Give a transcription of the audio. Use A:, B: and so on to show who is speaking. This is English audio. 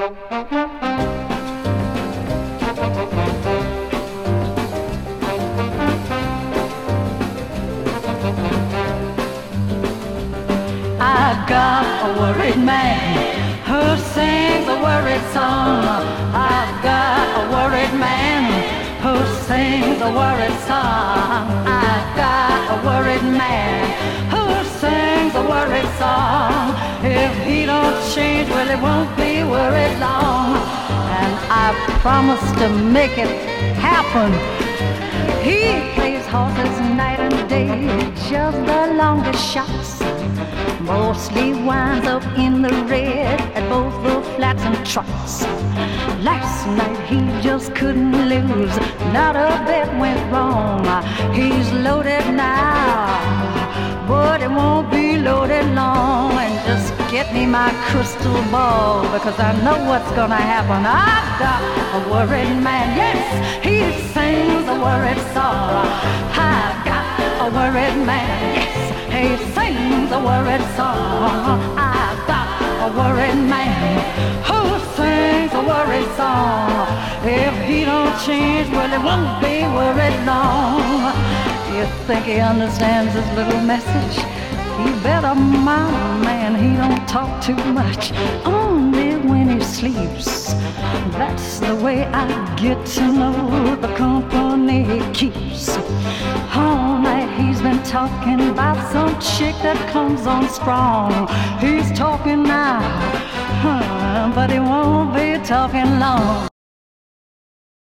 A: I got a worried man who sings a worried song. I've got a worried man who sings a worried song. I've got a worried man who sings a worried song. If he don't change, well, it won't be worried long. And I promise to make it happen. He plays horses night and day, just the longest shots. Mostly winds up in the red at both the flats and trots. Last night he just couldn't lose, not a bet went wrong. He's loaded now, but it won't be loaded long. And just get me my crystal ball, because I know what's gonna happen. I've got a worried man, yes, he sings a worried song. I've got a worried man, yes, he sings a worried song. I've got a worried man who sings a worried song. If he don't change, well, it won't be worried long. You think he understands his little message? You better mind, man, he don't talk too much, only when he sleeps. That's the way I get to know the company he keeps. All night he's been talking about some chick that comes on strong. He's talking now, but he won't be talking long.